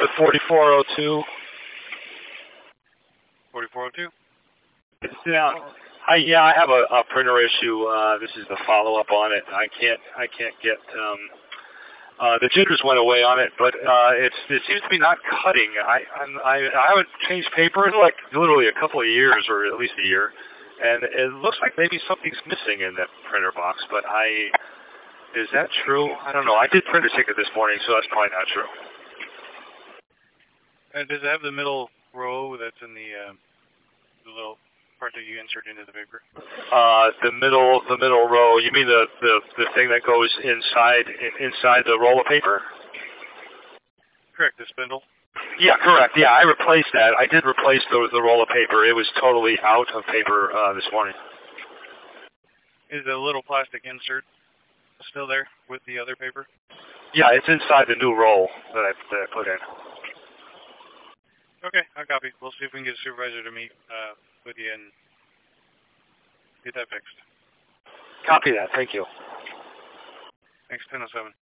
with 4402. 4402? Yeah. I have a printer issue. This is the follow-up on it. I can't get the jitters went away on it, but it seems to be not cutting. I haven't changed paper in like literally a couple of years, or at least a year, and it looks like maybe something's missing in that printer box. But is that true? I don't know. I did print a ticket this morning, so that's probably not true. Does it have the middle row that's in the little part that you insert into the paper? The middle row. You mean the thing that goes inside the roll of paper? Correct. The spindle. Yeah, correct. Yeah, I replaced that. I did replace the roll of paper. It was totally out of paper this morning. Is the little plastic insert still there with the other paper? Yeah, it's inside the new roll that I put in. Okay, I'll copy. We'll see if we can get a supervisor to meet with you and get that fixed. Copy that. Thank you. Thanks, 1007.